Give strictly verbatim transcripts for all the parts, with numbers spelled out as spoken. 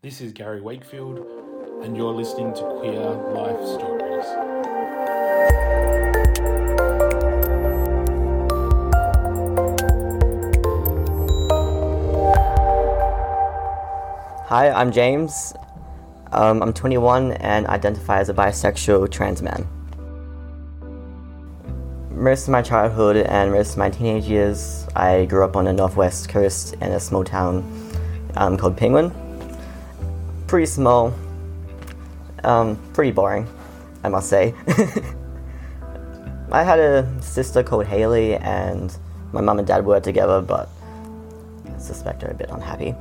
This is Gary Wakefield, and you're listening to Queer Life Stories. Hi, I'm James. Um, I'm twenty-one and identify as a bisexual trans man. Most of my childhood and most of my teenage years, I grew up on the northwest coast in a small town um, called Penguin. Pretty small, um, pretty boring, I must say. I had a sister called Haley, and my mum and dad were together, but I suspect they're a bit unhappy.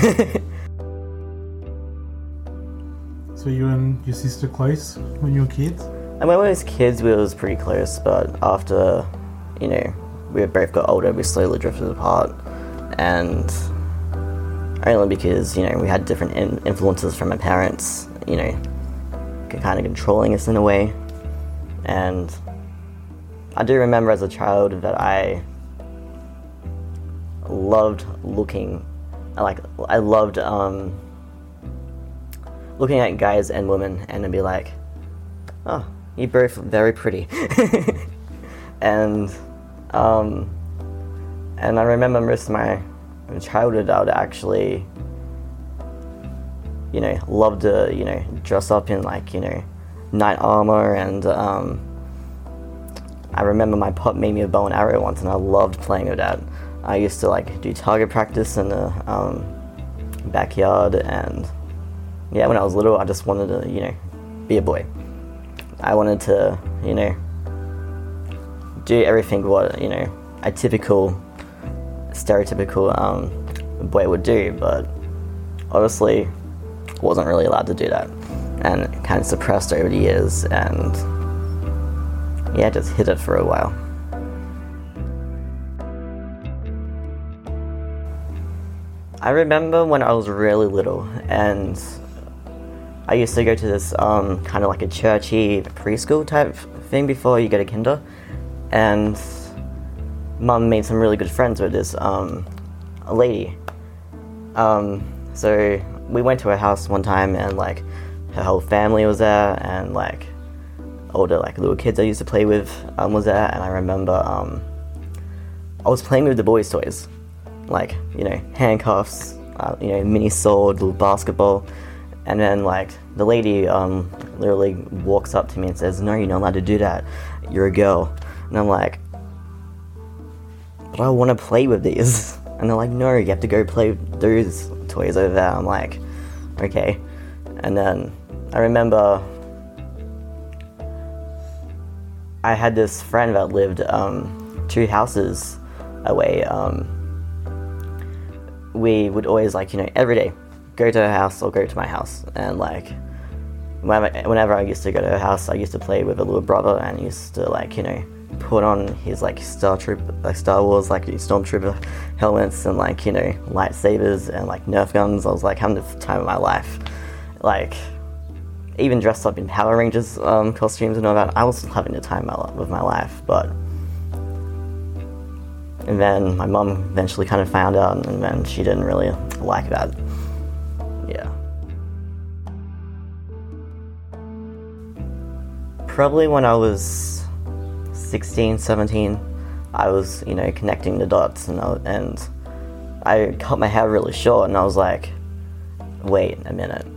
So you and your sister close when you were kids? And when we was kids, we was pretty close, but after, you know, we both got older, we slowly drifted apart, and only because, you know, we had different in- influences from our parents, you know, kind of controlling us in a way. And I do remember as a child that I loved looking, like, I loved um, looking at guys and women and then be like, oh, you're both very pretty. and um, and I remember most of my childhood, I would actually, you know, love to, you know, dress up in, like, you know, knight armor, and um, I remember my pop made me a bow and arrow once, and I loved playing with that. I used to, like, do target practice in the um, backyard, and yeah, when I was little, I just wanted to, you know, be a boy. I wanted to, you know, do everything what, you know, a typical, stereotypical um, boy would do, but obviously wasn't really allowed to do that, and kind of suppressed over the years, and yeah, just hid it for a while. I remember when I was really little, and I used to go to this um, kind of like a churchy preschool type thing before you go to kinder, and Mum made some really good friends with this um, lady. Um, so we went to her house one time, and like her whole family was there, and like all the like little kids I used to play with um, was there. And I remember um, I was playing with the boys' toys, like, you know, handcuffs, uh, you know, mini sword, little basketball. And then like the lady um, literally walks up to me and says, "No, you're not allowed to do that. You're a girl." And I'm like, "But I want to play with these." And they're like, "No, you have to go play with those toys over there." I'm like, okay. And then I remember I had this friend that lived um, two houses away. Um, we would always, like, you know, every day go to her house or go to my house. And like whenever, whenever I used to go to her house, I used to play with a little brother, and used to, like, you know, put on his like Star Troop, like Star Wars, like Stormtrooper helmets, and like, you know, lightsabers and like Nerf guns. I was like having the time of my life. Like, even dressed up in Power Rangers um, costumes and all that. I was having the time of my life. But and then my mum eventually kind of found out, and then she didn't really like that. Yeah. Probably when I was sixteen, seventeen, I was, you know, connecting the dots, and I, and I cut my hair really short, and I was like, wait a minute.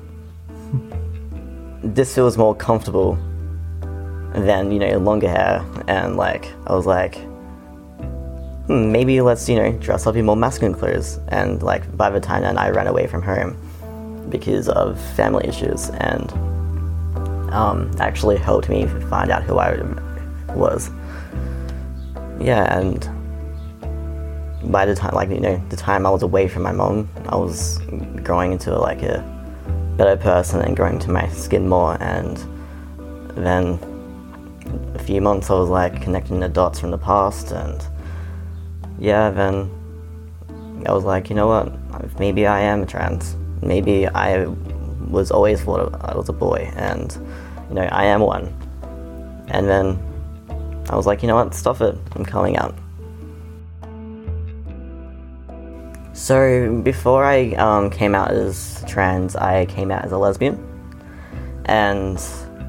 This feels more comfortable than, you know, longer hair. And like, I was like, hmm, maybe let's, you know, dress up in more masculine clothes. And like, by the time then, I ran away from home because of family issues, and um, actually helped me find out who I was. Yeah, and by the time, like, you know, the time I was away from my mom, I was growing into like a better person and growing to my skin more. And then a few months I was like connecting the dots from the past, and yeah, then I was like, you know what, maybe I am trans. Maybe I was always thought I was a boy, and, you know, I am one. And then I was like, you know what, stuff it, I'm coming out. So before I um, came out as trans, I came out as a lesbian, and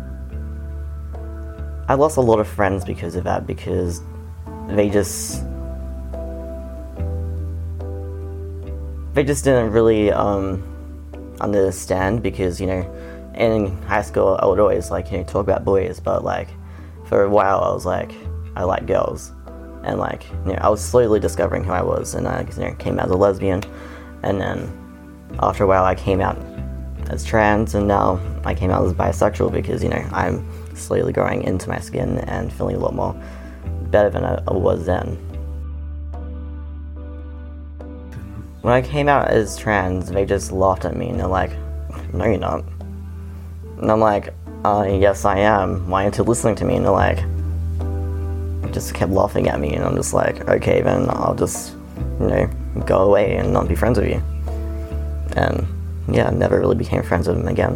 I lost a lot of friends because of that, because they just they just didn't really um, understand, because, you know, in high school I would always, like, you know, talk about boys, but, like, for a while I was like, I like girls. And, like, you know, I was slowly discovering who I was, and I, you know, came out as a lesbian, and then after a while I came out as trans, and now I came out as bisexual, because, you know, I'm slowly growing into my skin and feeling a lot more better than I, I was then. When I came out as trans, they just laughed at me, and they're like, no you're not. And I'm like, uh, yes I am, why aren't you listening to me? And they're like, just kept laughing at me, and I'm just like, okay, then I'll just, you know, go away and not be friends with you. And yeah, I never really became friends with him again.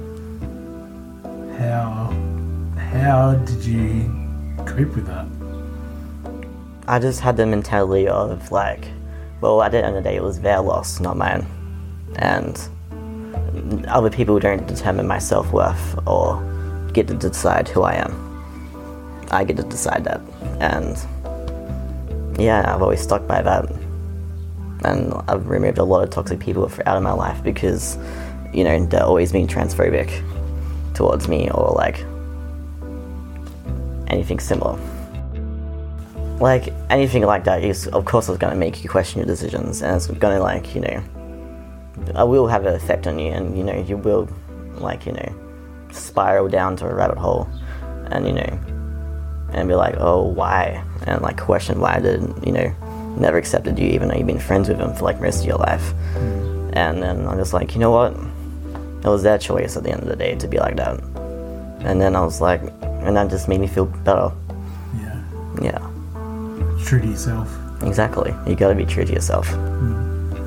How how did you cope with that? I just had the mentality of, like, well, at the end of the day, it was their loss, not mine. And other people don't determine my self-worth or get to decide who I am. I get to decide that. And yeah, I've always stuck by that. And I've removed a lot of toxic people out of my life because, you know, they're always being transphobic towards me, or like anything similar. Like, anything like that is, of course, it's going to make you question your decisions, and it's going to, like, you know, it will have an effect on you, and, you know, you will, like, you know, spiral down to a rabbit hole, and, you know, and be like, oh, why? And, like, question why I did, you know, never accepted you even though you've been friends with them for, like, most of your life. Mm. And then I'm just like, you know what? It was their choice at the end of the day to be like that. And then I was like, and that just made me feel better. Yeah. Yeah. True to yourself. Exactly. You gotta be true to yourself. Mm.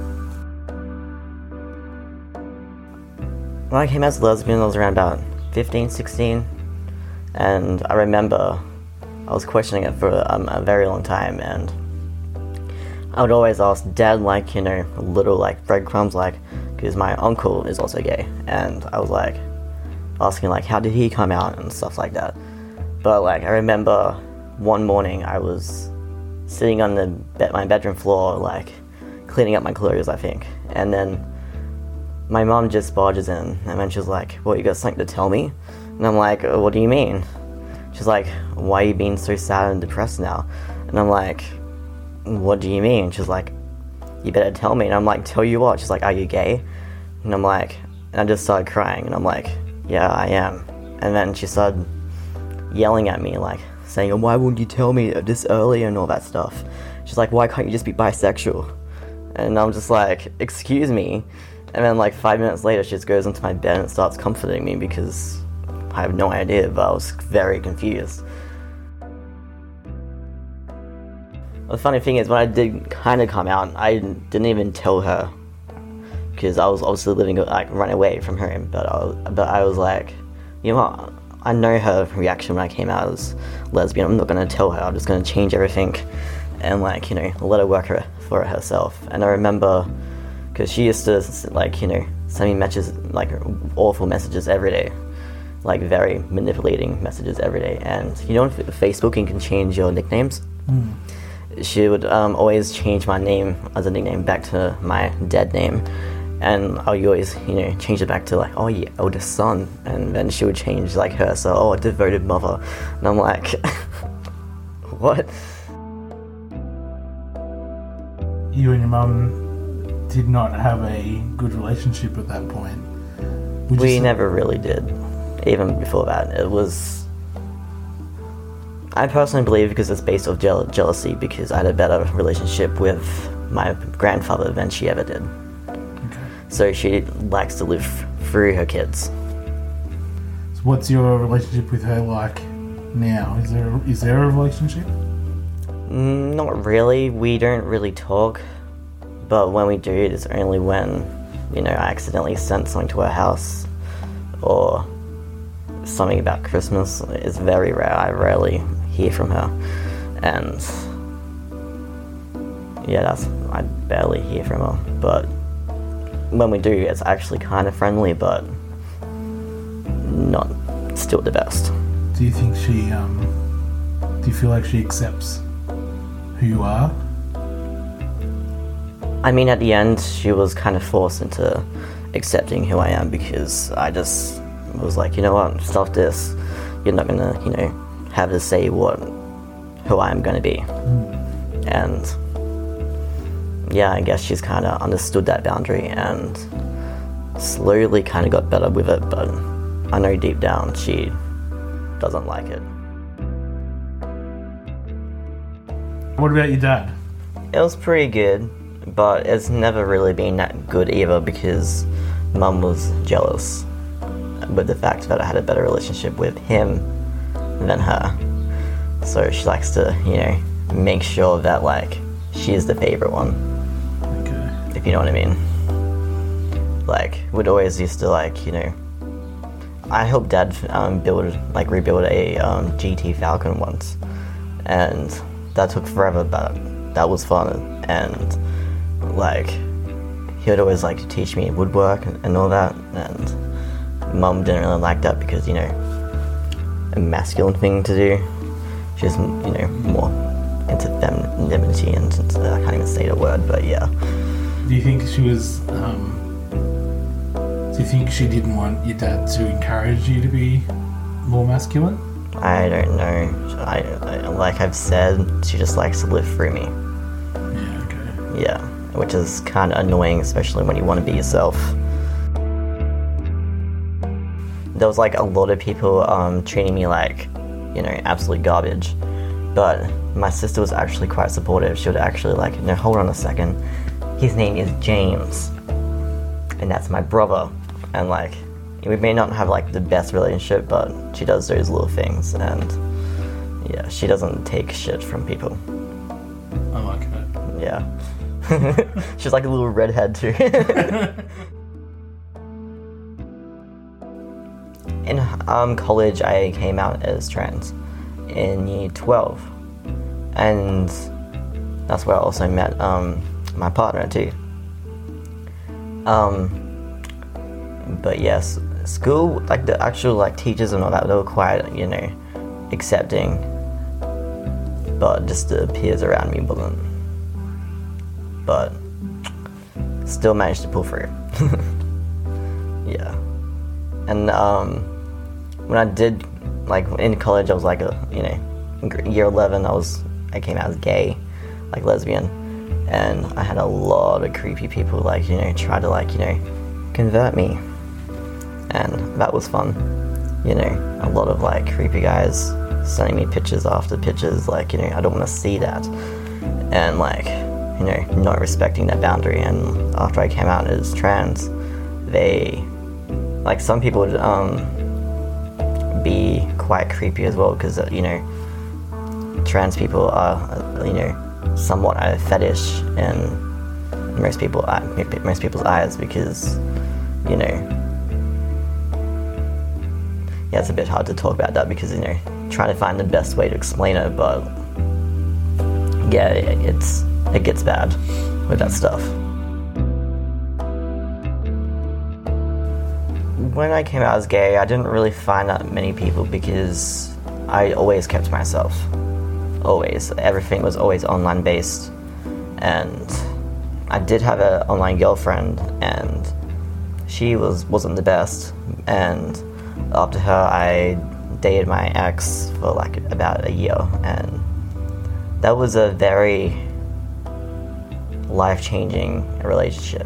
When I came out as a lesbian, I was around about fifteen, sixteen. And I remember I was questioning it for um, a very long time, and I would always ask Dad, like, you know, little, like, breadcrumbs, like, because my uncle is also gay, and I was, like, asking, like, how did he come out and stuff like that. But, like, I remember one morning I was sitting on the be- my bedroom floor, like, cleaning up my clothes, I think, and then my mom just barges in, and then she's like, what, you got something to tell me? And I'm like, what do you mean? She's like, why are you being so sad and depressed now? And I'm like, what do you mean? She's like, you better tell me. And I'm like, tell you what? She's like, are you gay? And I'm like, and I just started crying, and I'm like, yeah, I am. And then she started yelling at me, like, saying, why wouldn't you tell me this early and all that stuff? She's like, why can't you just be bisexual? And I'm just like, excuse me. And then, like, five minutes later, she just goes into my bed and starts comforting me, because I have no idea, but I was very confused. The funny thing is, when I did kind of come out, I didn't even tell her, because I was obviously living, like, running away from her. But I was, but I was like, you know what? I know her reaction when I came out as lesbian. I'm not going to tell her. I'm just going to change everything and, like, you know, let her work her, for herself. And I remember, because she used to, like, you know, send me messages, like, awful messages every day. Like, very manipulating messages every day. And you know, on Facebook you can change your nicknames. Mm. She would um, always change my name as a nickname back to my dead name, and I would always, you know, change it back to, like, oh, your eldest son, and then she would change, like, her, so, oh, a devoted mother, and I'm like, what? You and your mum did not have a good relationship at that point. Would we say- never really did. Even before that, it was, I personally believe, because it's based off jeal- jealousy, because I had a better relationship with my grandfather than she ever did. Okay. So she likes to live through her kids. So what's your relationship with her like now? Is there is there a relationship? Mm, not really. We don't really talk, but when we do, it's only when, you know, I accidentally sent something to her house, or something about Christmas. Is very rare. I rarely hear from her, and yeah, that's I barely hear from her. But when we do, it's actually kind of friendly, but not still the best. Do you think she, um, do you feel like she accepts who you are? I mean, at the end, she was kind of forced into accepting who I am, because I just was like, you know what, stop this. You're not gonna, you know, have to say what, who I am gonna be. Mm. And yeah, I guess she's kind of understood that boundary and slowly kind of got better with it, but I know deep down she doesn't like it. What about your dad? It was pretty good, but it's never really been that good either, because Mum was jealous with the fact that I had a better relationship with him than her. So she likes to, you know, make sure that, like, she's the favorite one. Okay. If you know what I mean. Like, we'd always used to, like, you know, I helped Dad um, build, like, rebuild a um, G T Falcon once, and that took forever, but that was fun. And, like, he would always, like, teach me woodwork and, and all that, and Mum didn't really like that because, you know, a masculine thing to do. She's, you know, more into femininity, and uh, I can't even say the word, but yeah. Do you think she was, um, do you think she didn't want your dad to encourage you to be more masculine? I don't know. I, I like I've said, she just likes to live through me. Yeah, okay. Yeah, which is kind of annoying, especially when you want to be yourself. There was like a lot of people um, treating me like, you know, absolute garbage. But my sister was actually quite supportive. She would actually like, no, hold on a second. His name is James, and that's my brother. And like, we may not have like the best relationship, but she does those little things, and yeah, she doesn't take shit from people. I like it. Yeah. She's like a little redhead too. In um, college, I came out as trans in year twelve, and that's where I also met um, my partner too. Um, but yes, school, like the actual like teachers and all that, they were quite, you know, accepting, but just the peers around me wasn't. But still managed to pull through. Yeah. And um, when I did, like in college, I was like a, you know, in year eleven, I was, I came out as gay, like lesbian, and I had a lot of creepy people like, you know, try to like, you know, convert me, and that was fun. You know, a lot of like creepy guys sending me pictures after pictures, like, you know, I don't want to see that, and like, you know, not respecting that boundary. And after I came out as trans, they, like, some people would um, be quite creepy as well, because, uh, you know, trans people are, uh, you know, somewhat a fetish in most people, uh, most people's eyes, because, you know, yeah, it's a bit hard to talk about that because, you know, trying to find the best way to explain it, but yeah, it's, it gets bad with that stuff. When I came out as gay, I didn't really find that many people because I always kept to myself. Always. Everything was always online based. And I did have an online girlfriend, and she was, wasn't the best. And after her, I dated my ex for like about a year. And that was a very life-changing relationship.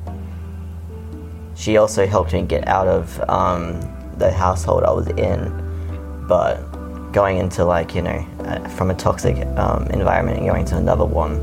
She also helped me get out of um, the household I was in, but going into like, you know, uh, from a toxic um, environment and going to another one,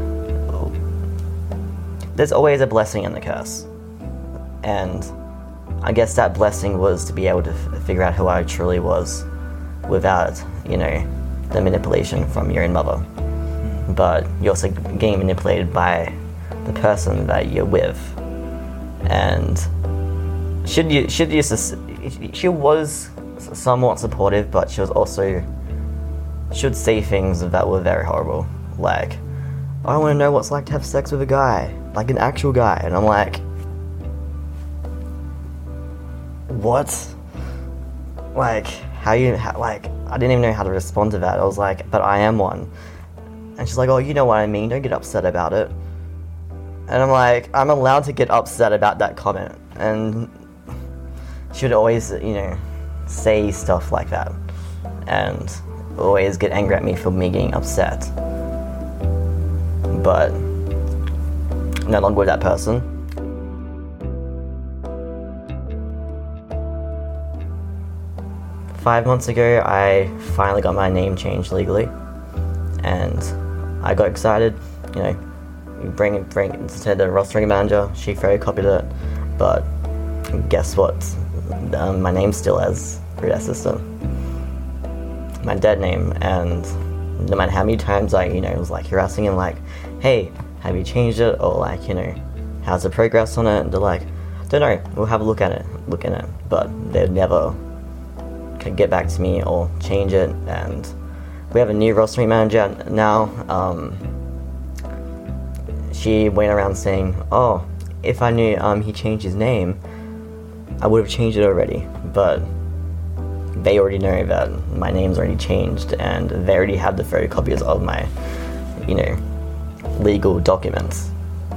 there's always a blessing and a curse. And I guess that blessing was to be able to f- figure out who I truly was without, you know, the manipulation from your own mother. But you're also getting manipulated by the person that you're with. And she she used to, she was somewhat supportive, but she was also, she would say things that were very horrible, like, I want to know what's like to have sex with a guy, like an actual guy. And I'm like, what? Like, how you, how, like, I didn't even know how to respond to that. I was like, but I am one. And she's like, oh, you know what I mean, don't get upset about it. And I'm like, I'm allowed to get upset about that comment. And she would always, you know, say stuff like that. And always get angry at me for me getting upset. But no longer with that person. Five months ago, I finally got my name changed legally. And I got excited, you know, bring it, bring it to the rostering manager. She photocopied it, but guess what? Um, my name's still as root assistant. My dead name, and no matter how many times I, you know, was like harassing him, like, hey, have you changed it? Or like, you know, how's the progress on it? And they're like, don't know, we'll have a look at it, look at it. But they'd never could get back to me or change it. And we have a new rostering manager now. Um, she went around saying, oh, if I knew um, he changed his name, I would have changed it already. But they already know that my name's already changed, and they already have the photocopies of my, you know, legal documents.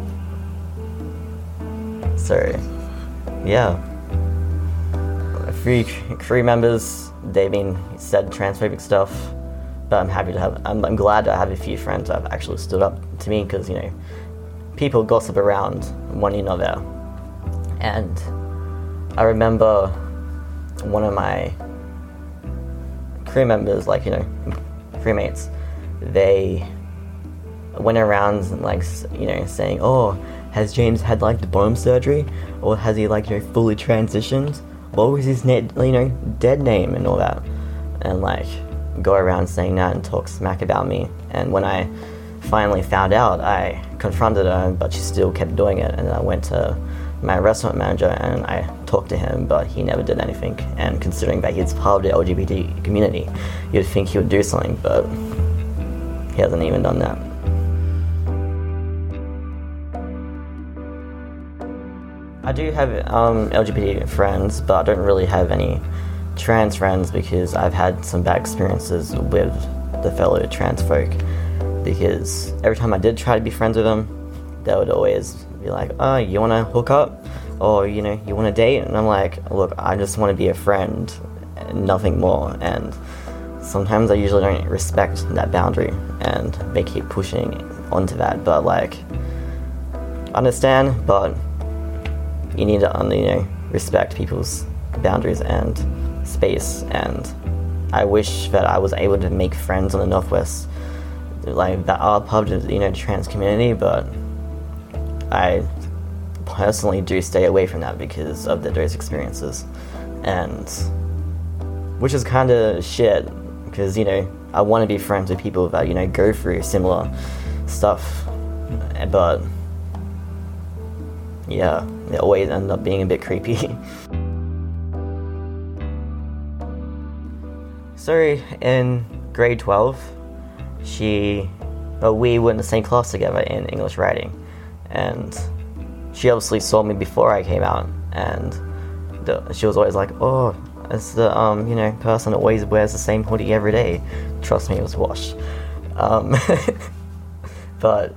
So, yeah. A few crew members, they've been said transphobic stuff, but I'm happy to have, I'm, I'm glad to have a few friends that have actually stood up to me, because, you know, people gossip around one another. And I remember one of my crew members, like, you know, crewmates, they went around and, like, you know, saying, oh, has James had, like, the bottom surgery? Or has he, like, you know, fully transitioned? What was his, net, you know, dead name and all that? And, like, go around saying that and talk smack about me. And when I finally found out, I confronted her, but she still kept doing it. And I went to my restaurant manager and I talked to him, but he never did anything. And considering that he's part of the L G B T community, you'd think he would do something, but he hasn't even done that. I do have um, L G B T friends, but I don't really have any trans friends because I've had some bad experiences with the fellow trans folk. Because every time I did try to be friends with them, they would always be like, oh, you want to hook up? Or, you know, you want to date? And I'm like, look, I just want to be a friend, and nothing more. And sometimes I usually don't respect that boundary, and they keep pushing onto that. But, like, understand, but you need to, you know, respect people's boundaries and space. And I wish that I was able to make friends on the Northwest, like, that are part of the, you know, trans community, but I personally do stay away from that because of the, those experiences. And which is kind of shit, because, you know, I want to be friends with people that, you know, go through similar stuff, but yeah, they always end up being a bit creepy. So in grade twelve, she, well, we were in the same class together in English writing, and she obviously saw me before I came out, and the, she was always like, oh, it's the, um, you know, person that always wears the same hoodie every day. Trust me, it was Wash. Um, but,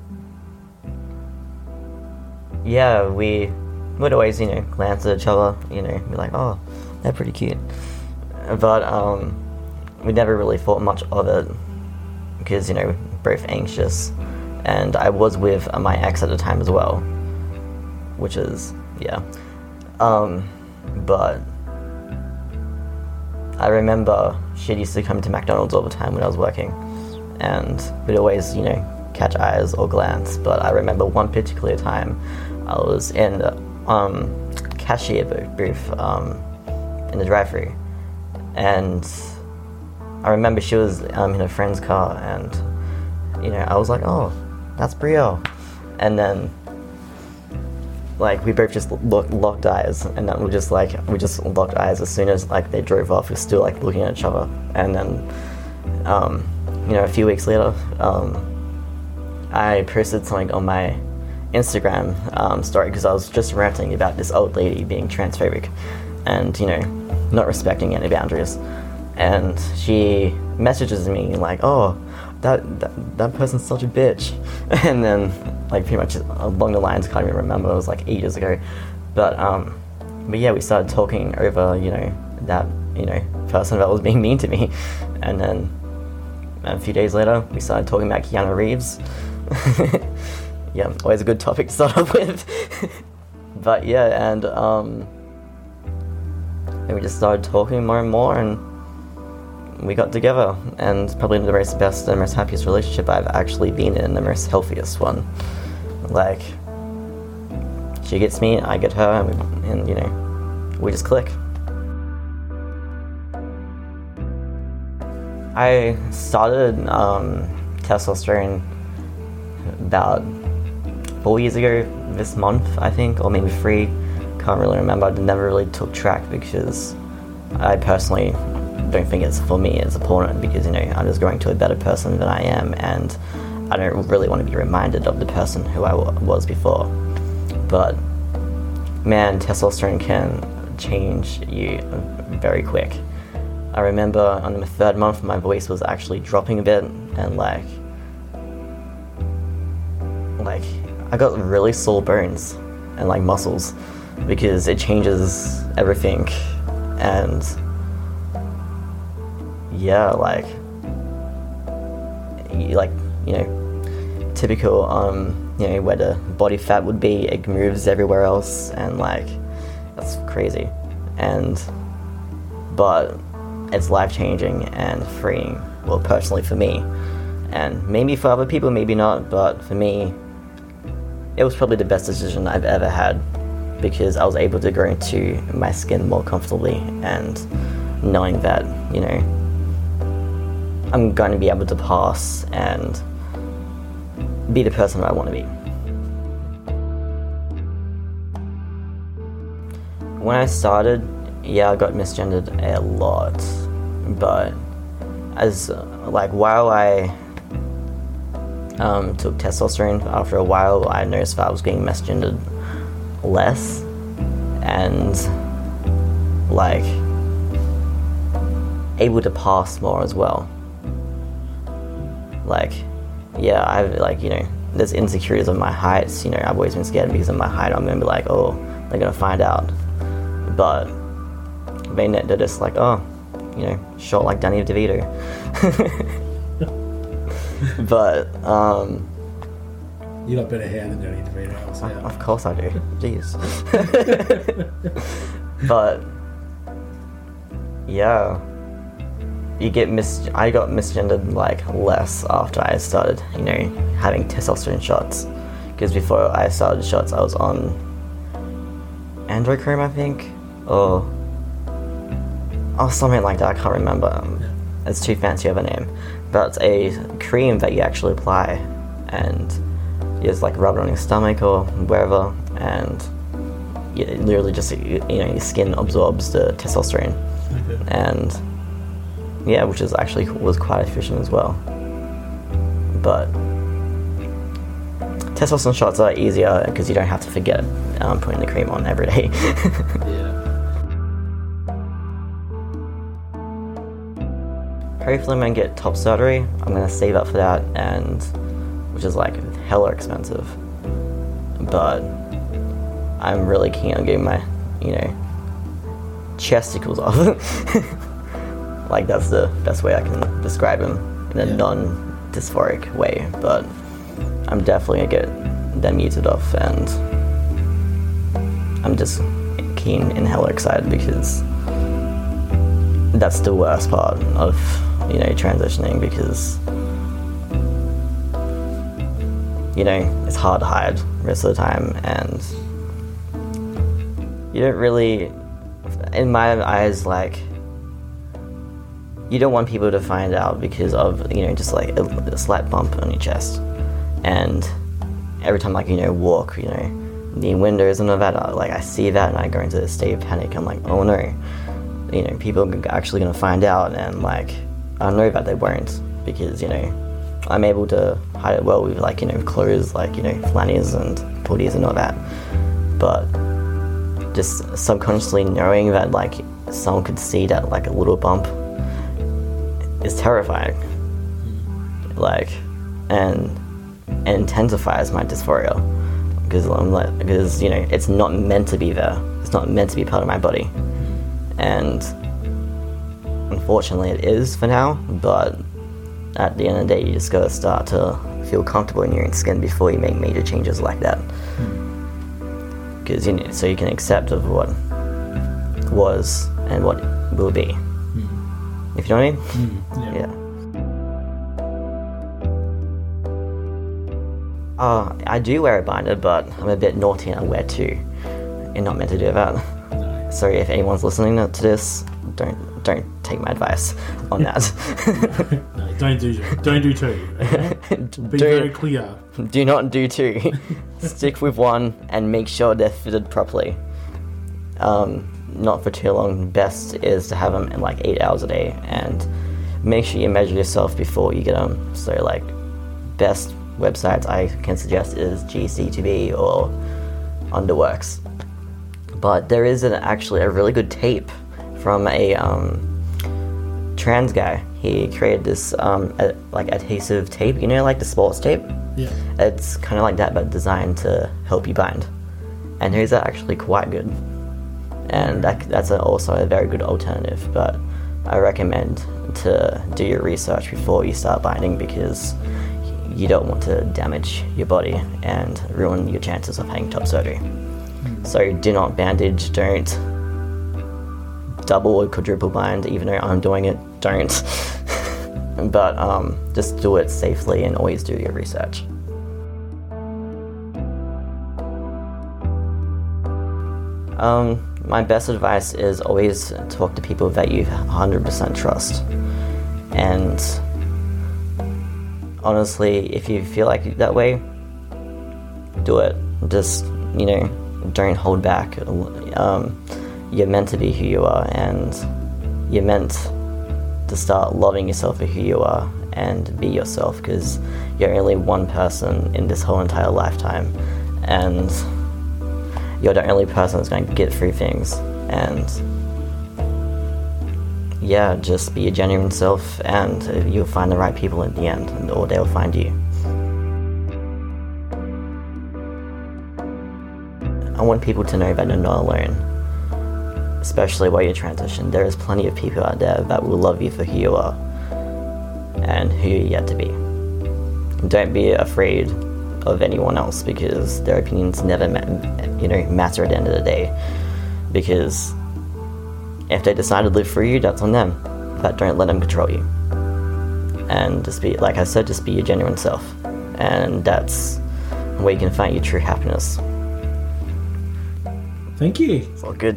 yeah, we would always, you know, glance at each other, you know, be like, oh, they're pretty cute. But, um, we never really thought much of it, because, you know, both anxious, and I was with uh, my ex at the time as well, which is, yeah. Um, but I remember she used to come to McDonald's all the time when I was working, and we'd always, you know, catch eyes or glance. But I remember one particular time I was in the um, cashier booth um, in the drive-thru, and I remember she was um, in a friend's car, and, you know, I was like, oh, that's Brielle. And then, like, we both just look, locked eyes, and then we just, like, we just locked eyes as soon as, like, they drove off. We were still, like, looking at each other. And then, um, you know, a few weeks later, um, I posted something on my Instagram um, story because I was just ranting about this old lady being transphobic and, you know, not respecting any boundaries. And she messages me like, oh, that, that that person's such a bitch. And then, like, pretty much along the lines, I can't even remember, it was like ages ago. But, um, but yeah, we started talking over, you know, that, you know, person that was being mean to me. And then a few days later, we started talking about Keanu Reeves. Yeah, always a good topic to start off with. But yeah, and um, and we just started talking more and more, and we got together. And probably the most best and most happiest relationship I've actually been in, the most healthiest one. Like, she gets me, I get her, and, we, and you know, we just click. I started um, testosterone about four years ago this month, I think, or maybe three. Can't really remember. I never really took track because I personally don't think it's for me as important because, you know, I'm just growing to a better person than I am, and I don't really want to be reminded of the person who I w- was before. But man, testosterone can change you very quick. I remember on the third month my voice was actually dropping a bit, and like like I got really sore bones and like muscles because it changes everything. And yeah, like you, like you know, typical um you know, where the body fat would be, it moves everywhere else, and like that's crazy. And but it's life-changing and freeing, well, personally for me, and maybe for other people, maybe not, but for me, it was probably the best decision I've ever had because I was able to grow into my skin more comfortably, and knowing that, you know, I'm going to be able to pass and be the person I want to be. When I started, yeah, I got misgendered a lot, but as like while I um, took testosterone, after a while I noticed that I was getting misgendered less, and like able to pass more as well. Like, yeah, I've like, you know, there's insecurities of my heights, you know, I've always been scared because of my height. I'm gonna be like, oh, they're gonna find out. But they, they're just like, oh, you know, short like Danny DeVito. But, um... You got better hair than Danny DeVito, I'll say. Of course I do. Jeez. But, yeah. You get mis... I got misgendered, like, less after I started, you know, having testosterone shots. Because before I started shots, I was on Androchrome, I think, or... Oh, something like that, I can't remember. Um, it's too fancy of a name. But it's a cream that you actually apply, and you just like rub it on your stomach or wherever, and you literally just, you know, your skin absorbs the testosterone. Okay. And yeah, which is actually was quite efficient as well. But testosterone shots are easier because you don't have to forget um, putting the cream on every day. Yeah. Hopefully I'm gonna get top surgery. I'm gonna save up for that, and which is like hella expensive. But I'm really keen on getting my, you know, chesticles off. Like that's the best way I can describe them in a yeah. non-dysphoric way. But I'm definitely gonna get them muted off, and I'm just keen and hella excited because that's the worst part of, you know, transitioning, because, you know, it's hard to hide most of the time, and you don't really, in my eyes, like, you don't want people to find out because of, you know, just like a, a slight bump on your chest. And every time, like, you know, walk, you know, near windows and all that, like, I see that and I go into a state of panic. I'm like, oh no. You know, people are actually going to find out, and like, I know that they won't, because, you know, I'm able to hide it well with like, you know, clothes like, you know, flannies and hoodies and all that. But just subconsciously knowing that like someone could see that like a little bump is terrifying. Like, and, and intensifies my dysphoria because I'm like, because, you know, it's not meant to be there. It's not meant to be part of my body. And unfortunately it is for now, but at the end of the day, you just gotta start to feel comfortable in your own skin before you make major changes like that. Because, you know, so you can accept of what was and what will be. Mm. If you know what I mean? Mm, yeah. yeah. Uh, I do wear a binder, but I'm a bit naughty and I wear two. You're not meant to do that. No. Sorry if anyone's listening to this. Don't don't take my advice on that. no, no, don't do two. Don't do two. Okay? Be do, very clear. Do not do two. Stick with one and make sure they're fitted properly. Um, not for too long. Best is to have them in like eight hours a day, and make sure you measure yourself before you get them. So like, best websites I can suggest is G C two B or Underworks. But there is an, actually a really good tape from a um, trans guy. He created this um, a, like adhesive tape, you know, like the sports tape. Yeah. It's kind of like that, but designed to help you bind. And these are actually quite good. And that, that's a, also a very good alternative. But I recommend to do your research before you start binding, because you don't want to damage your body and ruin your chances of having top surgery. Mm. So do not bandage, don't double or quadruple bind, even though I'm doing it, don't. But um, just do it safely and always do your research. Um, my best advice is always talk to people that you one hundred percent trust. And honestly, if you feel like that way, do it. Just, you know, don't hold back. Um, you're meant to be who you are, and you're meant to start loving yourself for who you are and be yourself, because you're only one person in this whole entire lifetime, and you're the only person that's going to get through things. And yeah, just be your genuine self, and you'll find the right people in the end, or they'll find you. I want people to know that they're not alone, especially while you transition. There is plenty of people out there that will love you for who you are and who you're yet to be. Don't be afraid of anyone else, because their opinions never ma- you know, matter at the end of the day. Because if they decide to live for you, that's on them. But don't let them control you. And just be, like I said, just be your genuine self. And that's where you can find your true happiness. Thank you. It's all good.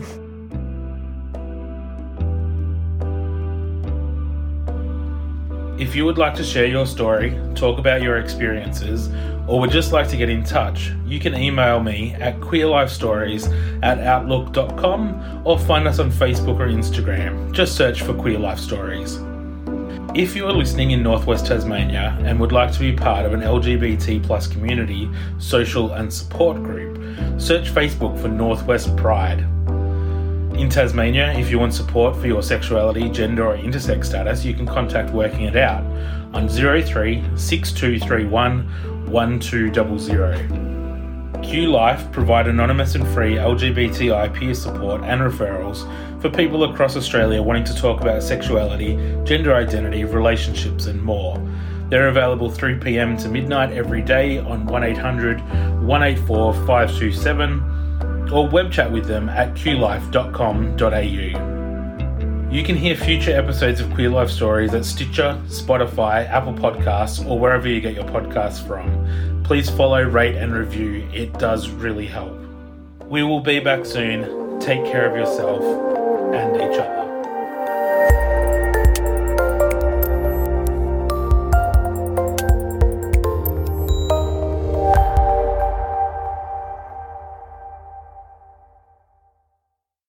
If you would like to share your story, talk about your experiences, or would just like to get in touch, you can email me at queerlifestories at outlook dot com or find us on Facebook or Instagram. Just search for Queer Life Stories. If you are listening in Northwest Tasmania and would like to be part of an L G B T plus community, social and support group, search Facebook for Northwest Pride. In Tasmania, if you want support for your sexuality, gender or intersex status, you can contact Working It Out on zero three six two three one one two zero zero. Q Life provide anonymous and free L G B T I peer support and referrals for people across Australia wanting to talk about sexuality, gender identity, relationships and more. They're available three p.m. to midnight every day on one eight hundred one eight four five two seven or web chat with them at q life dot com dot a u. You can hear future episodes of Queer Life Stories at Stitcher, Spotify, Apple Podcasts or wherever you get your podcasts from. Please follow, rate and review. It does really help. We will be back soon. Take care of yourself and each other.